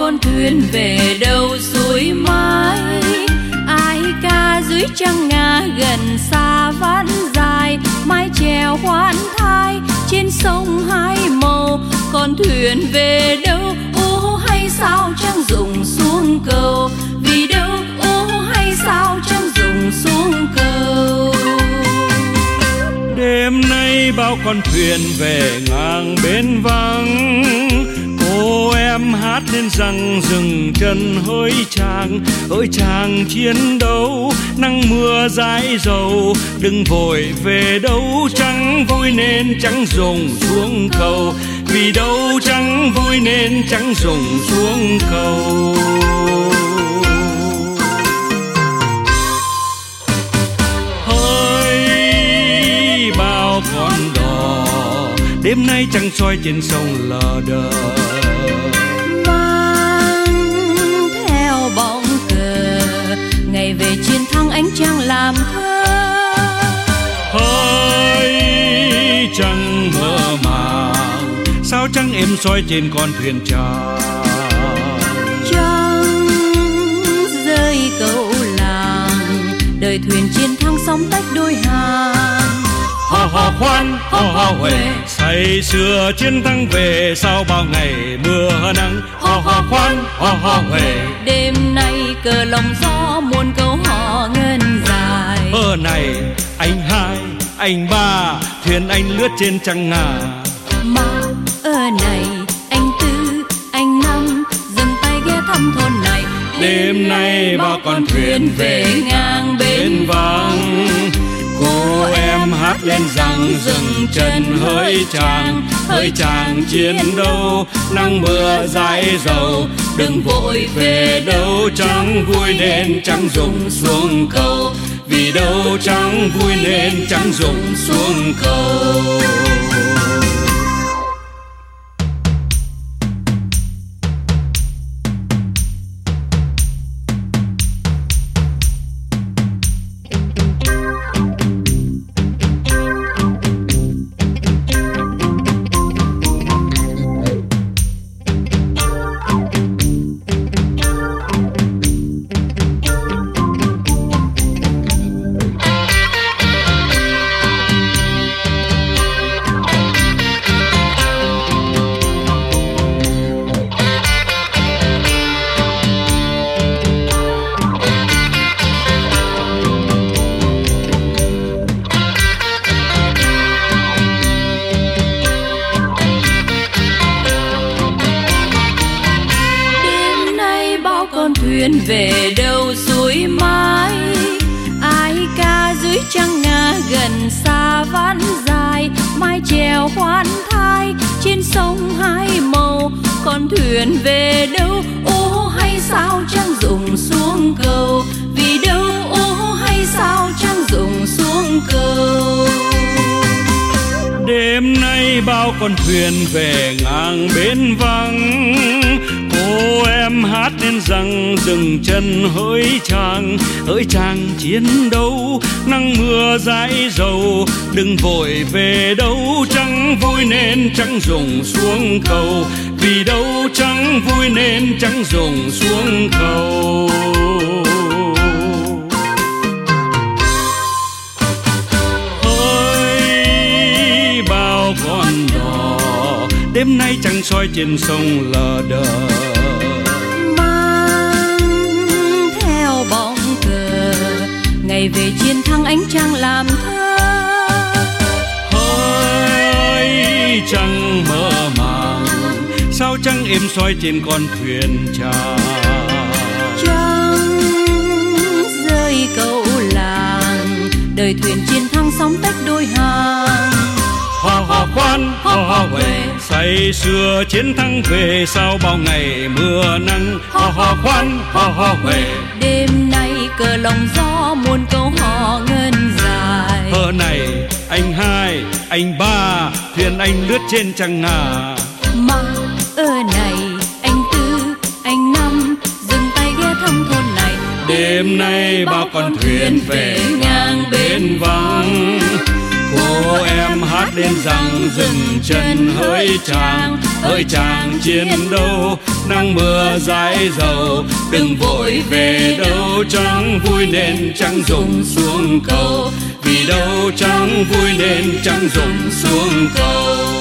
con thuyền về đâu suối mãi. Ai ca dưới trăng ngà gần xa vãn dài, mái chèo khoan thai trên sông hai màu. Con thuyền về đâu hay sao trăng rụng xuống cầu, vì đâu hay sao trăng rụng xuống cầu. Đêm nay bao con thuyền về ngang bến vắng, cô em hát lên rằng dừng chân hỡi chàng chiến đấu. Nắng mưa dãi dầu đừng vội về đâu, chẳng vui nên chẳng rụng xuống cầu, vì đâu chẳng vui nên chẳng rụng xuống cầu. Con đò đêm nay trăng soi trên sông lờ đờ, mang theo bóng cờ ngày về chiến thắng ánh trăng làm thơ. Hỡi trăng mơ màng, sao trăng êm soi trên con thuyền trăng. Trăng rơi câu làng, đời thuyền chiến thắng sóng tách đôi hàng. Hò hò khoan hò hò huề, say sưa chiến thắng về sau bao ngày mưa nắng. Hò hò khoan hò hò huề, đêm nay cờ lòng gió muôn câu hò ngân dài. Ở này anh hai anh ba, thuyền anh lướt trên trăng ngà. Mà ở này anh tư anh năm, dừng tay ghé thăm thôn này. Đêm nay bao con thuyền về ngang bến vắng, cô em hát lên rằng dừng chân hỡi chàng chiến đấu. Nắng mưa dãi dầu đừng vội về đâu, chẳng vui nên chẳng rụng xuống cầu, vì đâu chẳng vui nên chẳng rụng xuống cầu. thuyền về đâu suối mãi. Ai ca dưới trăng ngà gần xa vãn dài, mái chèo khoan thai trên sông hai màu. Con thuyền về đâu ô hay sao trăng rụng xuống cầu, vì đâu ô hay sao trăng rụng xuống cầu. Đêm nay bao con thuyền về ngang bến vắng, cô em hát nên rằng dừng chân hỡi chàng chiến đấu. Nắng mưa dãi dầu đừng vội về đâu, chẳng vui nên chẳng rụng xuống cầu, vì đâu chẳng vui nên chẳng rụng xuống cầu. Con đò đêm nay trăng soi trên sông lờ đờ, mang theo bóng cờ ngày về chiến thắng ánh trăng làm thơ. Hỡi trăng mơ màng, sao trăng êm soi trên con thuyền trà. Trăng rơi câu làng, đời thuyền chiến thắng sóng tách đôi hàng. Hò hò khoan hò hò huề, say sưa chiến thắng về sau bao ngày mưa nắng. Hò hò khoan hò hò huề, đêm nay cờ lòng gió muôn câu hò ngân dài. Hờ này anh hai anh ba, thuyền anh lướt trên trăng ngà. Mà ở này anh tư anh năm, dừng tay ghé thăm thôn này. Đêm nay bao con thuyền về ngang bến vắng, cô em hát lên rằng dừng chân hỡi chàng chiến đấu, nắng mưa dãi dầu, đừng vội về đâu, chẳng vui nên chẳng dùng xuống cầu, vì đâu chẳng vui nên chẳng dùng xuống cầu.